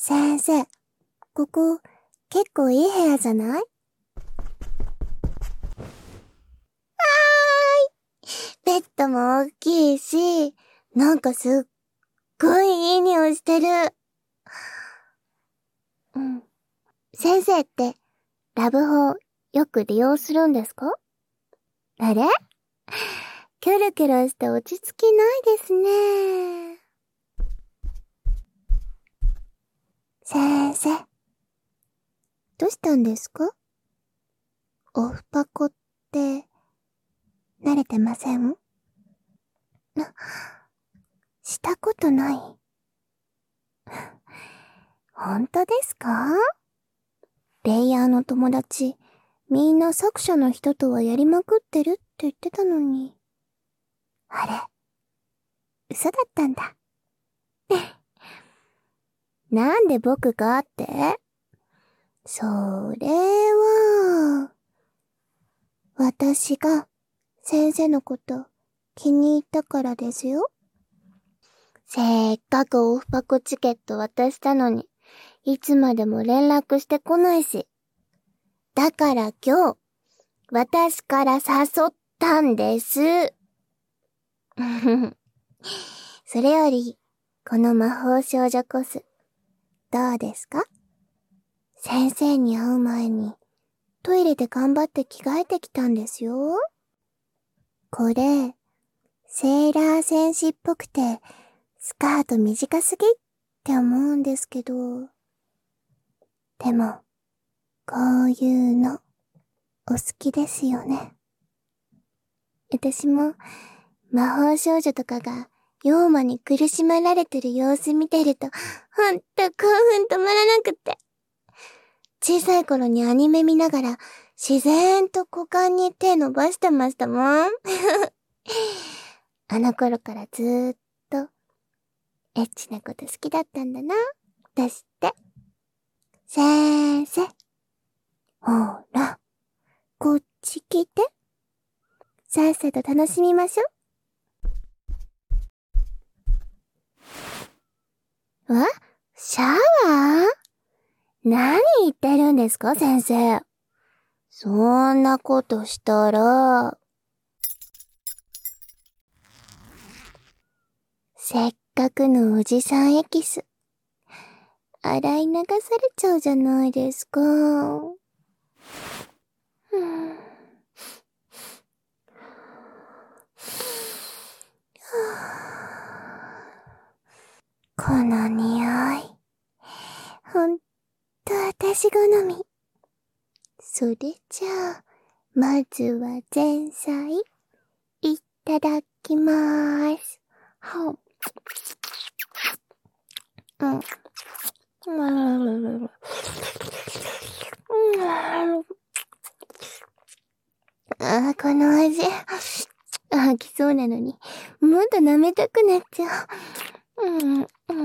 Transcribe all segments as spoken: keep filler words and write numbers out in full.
先生、ここ、結構いい部屋じゃない？ベッドも大きいし、なんかすっごいいい匂いしてる。うん。先生って、ラブホ、よく利用するんですか？あれ？キョロキョロして落ち着きないですね。先生、どうしたんですか？オフパコって、慣れてません？な、したことない。本当ですか？レイヤーの友達、みんな作者の人とはやりまくってるって言ってたのに。あれ、嘘だったんだ。なんで僕がって？それは、私が先生のこと気に入ったからですよ。せっかくオフパコチケット渡したのに、いつまでも連絡してこないし。だから今日、私から誘ったんです。それより、この魔法少女コス、どうですか？先生に会う前に、トイレで頑張って着替えてきたんですよ。これ、セーラー戦士っぽくて、スカート短すぎって思うんですけど。でも、こういうの、お好きですよね。私も、魔法少女とかが、妖魔に苦しめられてる様子見てると、ほんと興奮止まらなくて。小さい頃にアニメ見ながら、自然と股間に手伸ばしてましたもん。あの頃からずーっと、エッチなこと好きだったんだな、私って。先生。ほら、こっち来て。さっさと楽しみましょう。わ？シャワー？何言ってるんですか、先生。そんなことしたら、せっかくのおじさんエキス、洗い流されちゃうじゃないですか。この匂い、ほんと私好み。それじゃあ、まずは前菜、いただきまーす。はん。うん。ああ、この味。飽きそうなのに、もっと舐めたくなっちゃう。うん、うん。うん、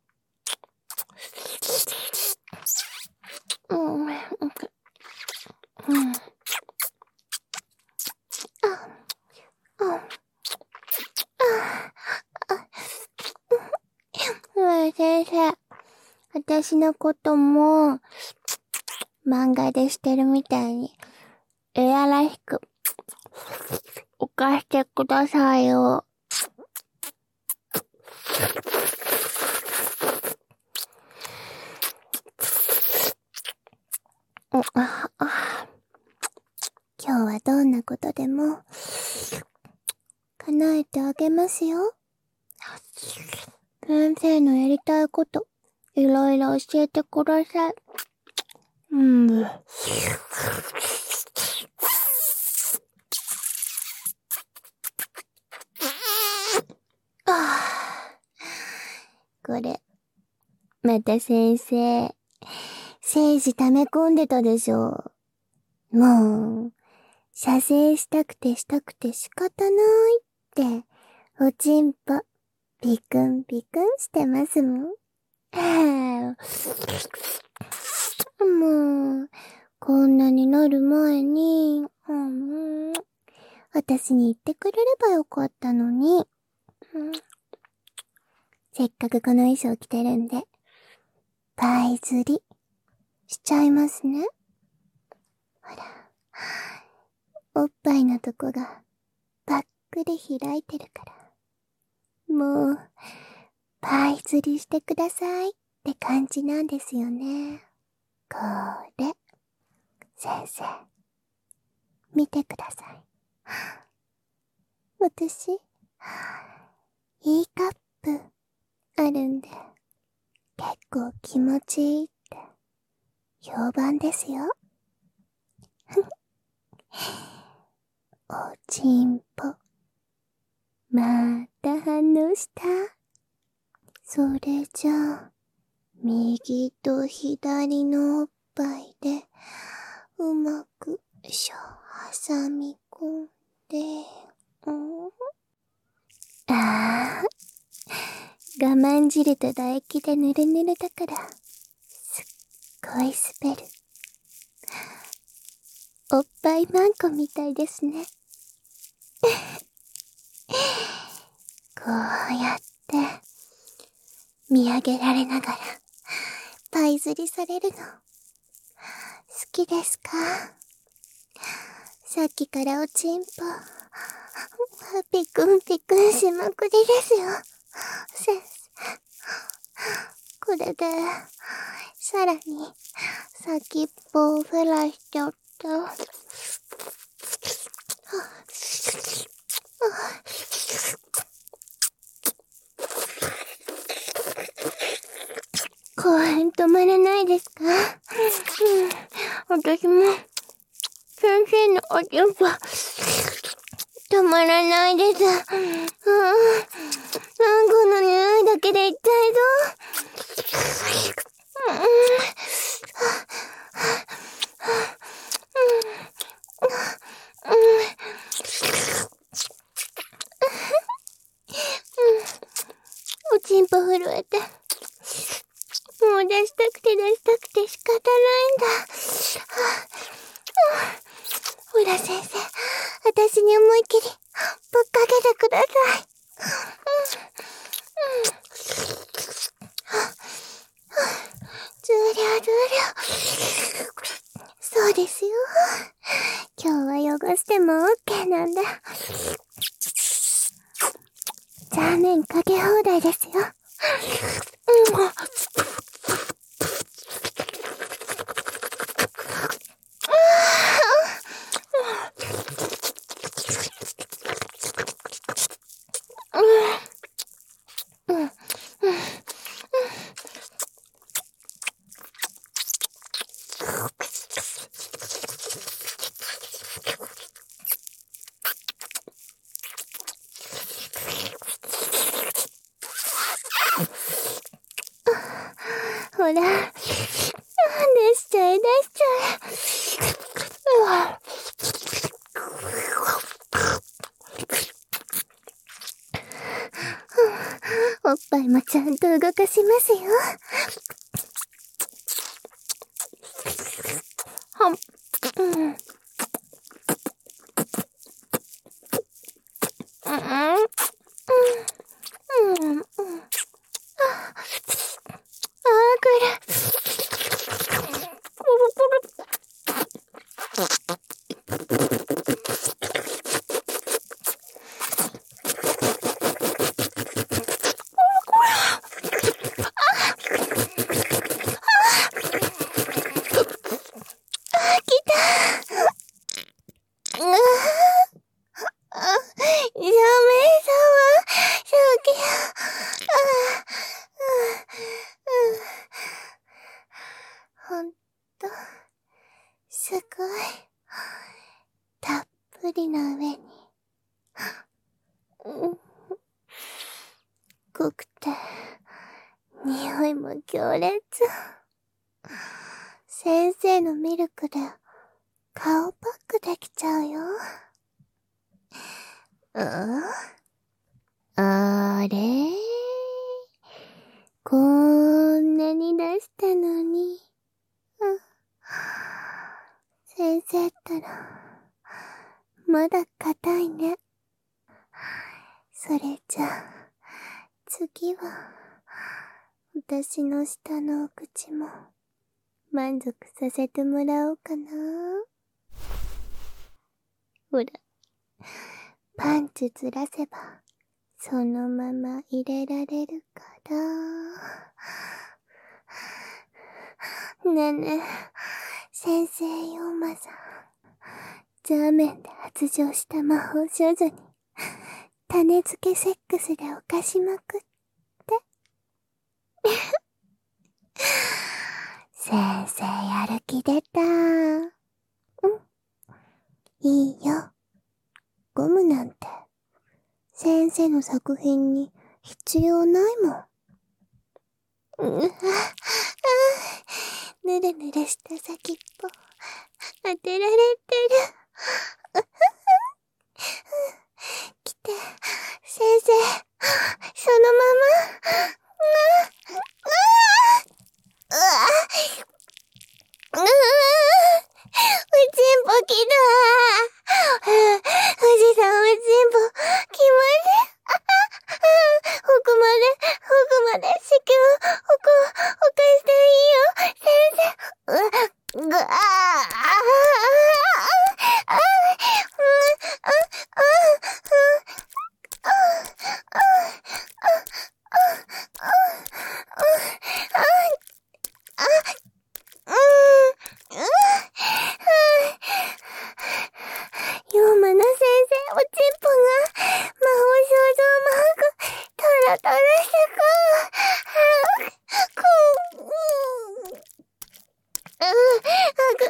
うん。うん、先生、私のことも、漫画でしてるみたいに、エアらしく、犯してくださいよ。今日はどんなことでも、叶えてあげますよ。先生のやりたいこと、いろいろ教えてください。うん。これ、また先生、精子溜め込んでたでしょ。もう、射精したくてしたくて仕方ないって、おちんぽ、ビクンビクンしてますもん。もう、こんなになる前に、うん、私に言ってくれればよかったのに。うん、せっかくこの衣装着てるんで、 パイ釣りしちゃいますね。ほら、おっぱいのとこがぱっくり開いてるから、もうパイ釣りしてくださいって感じなんですよね。これ、先生、見てください。私、いいカップあるんで、結構気持ちいいって評判ですよ。おちんぽ。また反応した。それじゃあ、右と左のおっぱいで、うまく、しょ、挟み込んで、うん、ああ、我慢汁と唾液でぬるぬるだから、すっごい滑る。おっぱいマンコみたいですね。こうやって、見上げられながら、パイ釣りされるの、好きですか？さっきからおちんぽ、ピクンピクンしまくりですよ。先生。これで、さらに、先っぽをフラしちゃった。興奮止まらないですか？うん、私も、先生のおちんぽ、止まらないです。うん、うんこの匂いだけで痛いぞ。おちんぽ震えて、もう出したくて出したくて仕方ないんだ。ほら先生、私に思いっきりぶっかけてください。ずりゃずりゃ。そうですよ。今日は汚しても OK なんだ。ザーメンかけ放題ですよ。うん。ほら、出しちゃえ出しちゃえ。おっぱいもちゃんと動かしますよ。はん、うん。うん、うん、うん。あ、あー、これ。照明さんは、正気や。ほんと、すごい。たっぷりな上に。濃くて、匂いも強烈。先生のミルクで、顔パックできちゃうよ。うんあれこんなに出したのに。うん、先生ったら、まだ硬いね。それじゃあ、次は、 私の下のお口も満足させてもらおうかな。ほら、パンツずらせばそのまま入れられるから。ねえねえ、先生ヨーマさん、ザーメンで発情した魔法少女に種付けセックスで犯しまくって。先生やる気出た。うん。いいよ。ゴムなんて先生の作品に必要ないもん。うわ、ぬるぬるした先っぽ当てられてる。来て、先生、そのまま。うわ、うわ、うわ、おちんぽきた。富士山おちんぽ、気持ち。奥まで、奥まで、子宮、奥、おかしていいよ、先生。うわ、ぐあヨーマの先生、おちんぽが魔法少女マーク、トロトロしてこう、こう、うん、あぐ、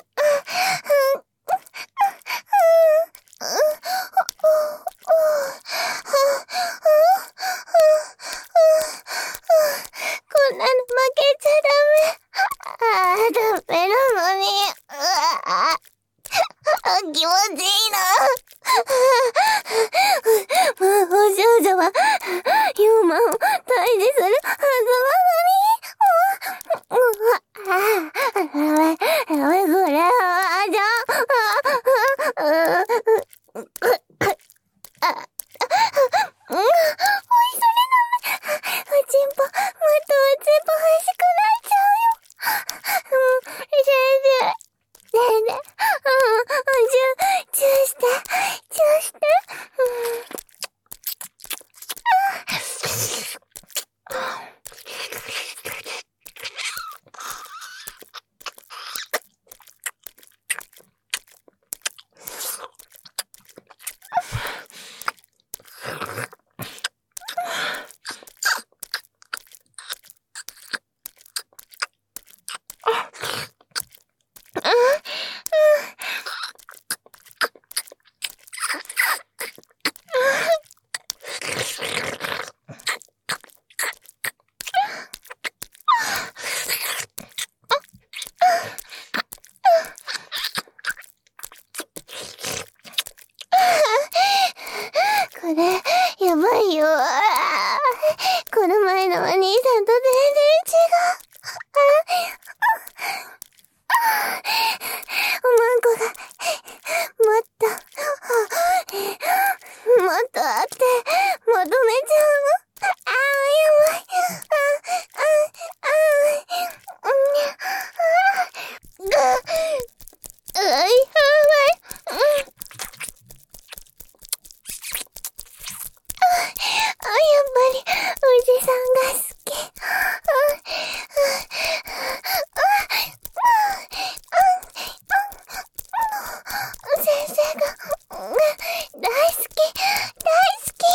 こんなの負けちゃダメ。ああ、ダメなのに。うわあ、気持ちいいな。魔法少女は、ヨーマを退治するはずなのに。うわ、ああ、やべ、やべ、これは、じゃあ、あ、あ、うん、おい、それダメ。おちんぽ、もっとおちんぽ欲しくなっちゃうよ。うん、先生、先生、うん、チュー、チューして、チューして、うん。これ、やばいよ。この前のお兄さんと全然違う。おまんこが、もっと、もっとあって、求めちゃうの。ああ、やばい。ああ、ああ、うん、ああ、うい、やばい。うん。あ、やっぱり、おじさんが好き。先生が、大好き、大好き。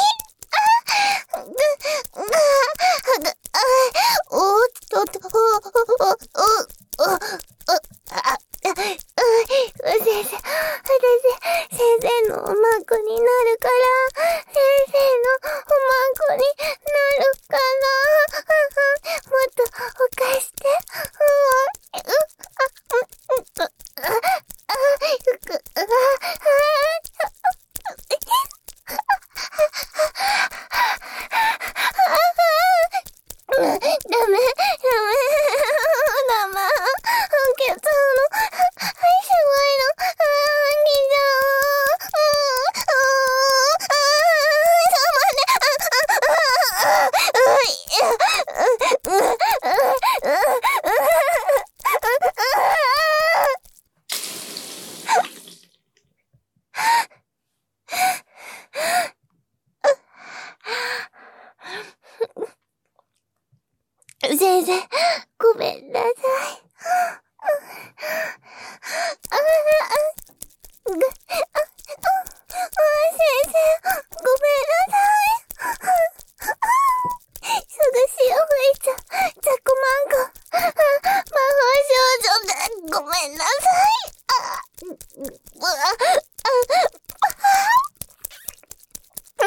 おっとっと、お、お、お、お、先生、私、先生のおまんこになるから、先生のおまんこになるかな。もっとおかして。うわ、う、あ、う、う、あ、あ、う、あ、ダメ、ダメ、ダメ。受けたの。はい、すごいの。あー、来ちゃう。うん、あー、あー、 先生、ごめんなさい。ぐ、あ、あ、先生、ごめんなさい。すぐ塩吹いちゃ、ザコマンゴ。魔法少女で、ごめんなさい。あ、う、あ、あ、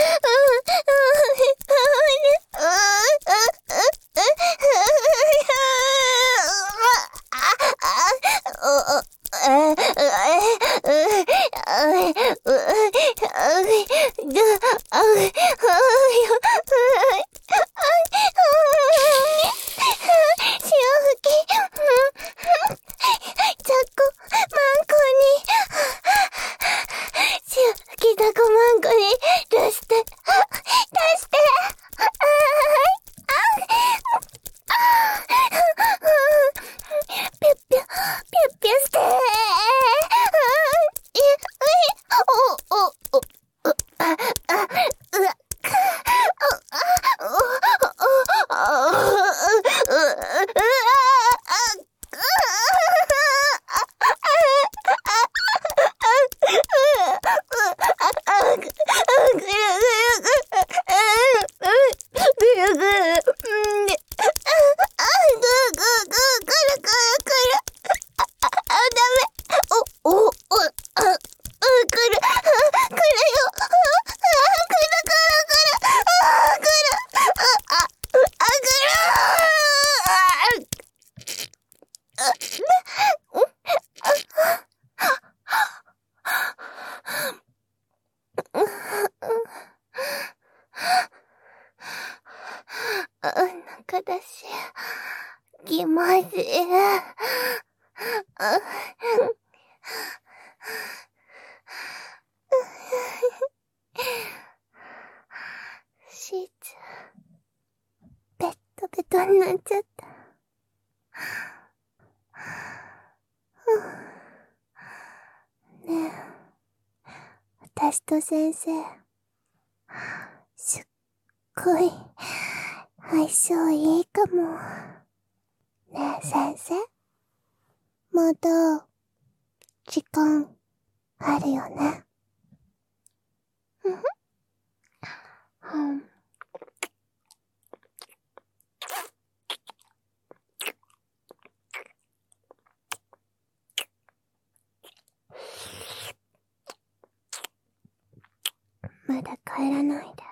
腹だし、気まずい。シーツ、ベッドベトになっちゃった。ねえ、私と先生、すっごい相性いいかも。ねえ先生、まだ時間あるよね。うんふん。まだ帰らないで。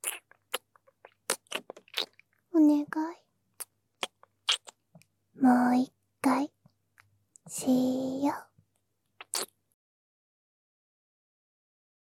お願い。もう一回しよう。